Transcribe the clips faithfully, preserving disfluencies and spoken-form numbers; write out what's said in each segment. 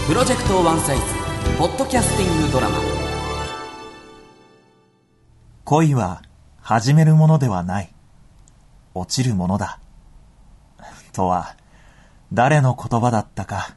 プロジェクトワンサイズポッドキャスティングドラマ。 恋は始めるものではない、落ちるものだとは誰の言葉だったか。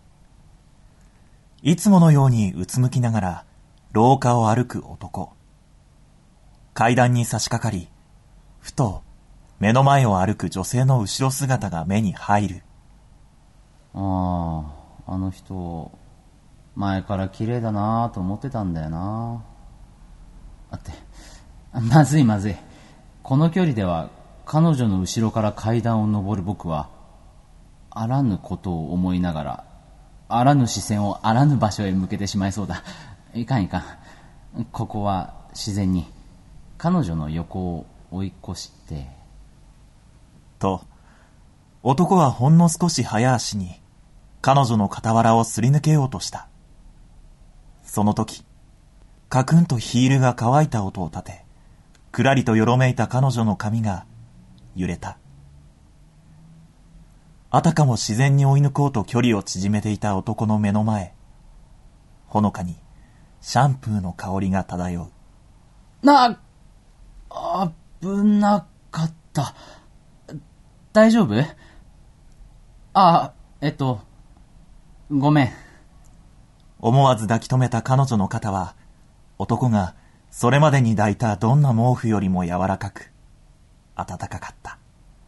いつものようにうつむきながら廊下を歩く男。階段に差し掛かり、ふと目の前を歩く女性の後ろ姿が目に入る。 ああ、あの人前から綺麗だなぁと思ってたんだよな。あってまずいまずい。この距離では彼女の後ろから階段を上る僕はあらぬことを思いながらあらぬ視線をあらぬ場所へ向けてしまいそうだ。いかんいかん。ここは自然に彼女の横を追い越してと、男はほんの少し早足に彼女の傍らをすり抜けようとした。その時、カクンとヒールが乾いた音を立て、くらりとよろめいた彼女の髪が揺れた。あたかも自然に追い抜こうと距離を縮めていた男の目の前、ほのかにシャンプーの香りが漂う。 な、危なかった。大丈夫？あ、えっと、ごめん。 思わず抱き留めた彼女の肩は、男がそれまでに抱いたどんな毛布よりも柔らかく、暖かかった。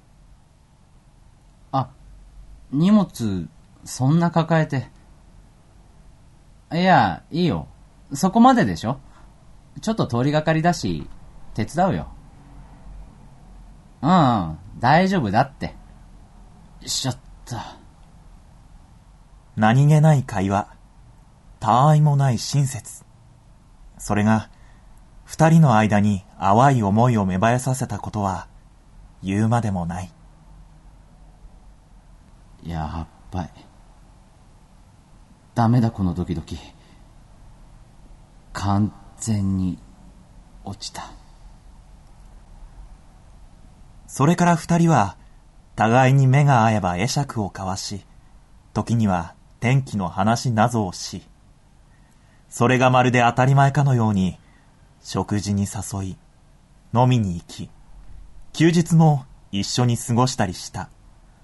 あ、荷物、そんな抱えて。いや、いいよ。そこまででしょ？ちょっと通りがかりだし、手伝うよ。うん、うん、大丈夫だって。しちゃった。 何気ない会話、たわいもない親切。それが、二人の間に淡い思いを芽生えさせたことは、言うまでもない。 やっばい。ダメだこのドキドキ。完全に落ちた。 それから二人は、互いに目が合えば会釈を交わし、時には天気の話なぞをし、それがまるで当たり前かのように、食事に誘い、飲みに行き、休日も一緒に過ごしたりした。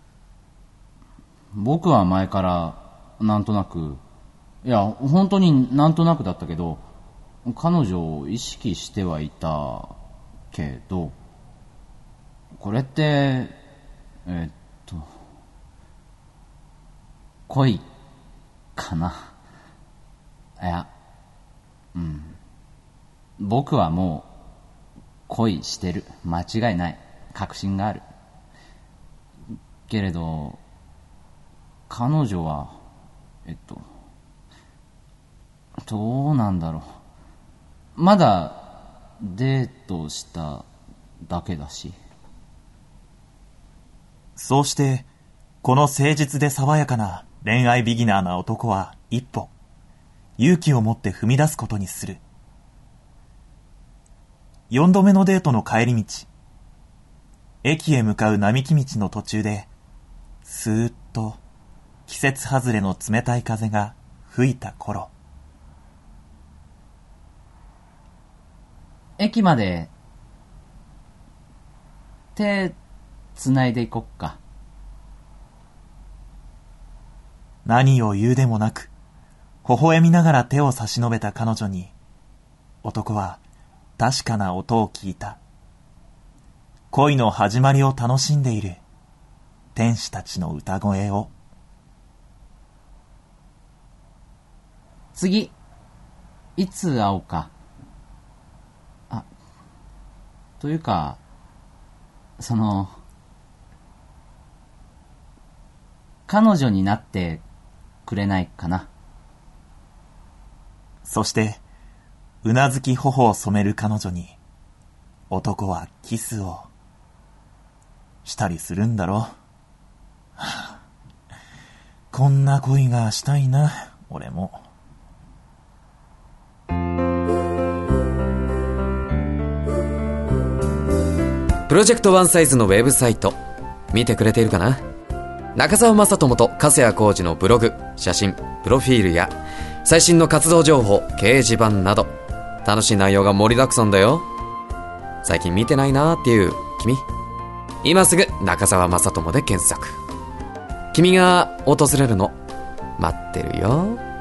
僕は前からなんとなく、いや本当になんとなくだったけど、彼女を意識してはいたけど、これってえっと恋かな。いや、うん、僕はもう恋してる。間違いない。確信がある。けれど彼女はえっとどうなんだろう。まだデートしただけだし。 そうして、この誠実で爽やかな恋愛ビギナーな男は一歩、勇気を持って踏み出すことにする。四度目のデートの帰り道、駅へ向かう並木道の途中で、スーッと季節外れの冷たい風が吹いた頃。 駅まで手つないでいこっか。 何を言うでもなく、微笑みながら手を差し伸べた彼女に、男は確かな音を聞いた。恋の始まりを楽しんでいる天使たちの歌声を。 次、いつ会おうか。あ、というか、その、彼女になってくれないかな。 そして、うなずき頬を染める彼女に、男はキスをしたりするんだろう。はあ、こんな恋がしたいな、俺も。 プロジェクトワンサイズのウェブサイト見てくれているかな。 中澤正智と粕谷浩二のブログ、写真、プロフィールや最新の活動情報、掲示板など楽しい内容が盛りだくさんだよ。最近見てないなーっていう君、今すぐ中澤正智で検索。君が訪れるの待ってるよ。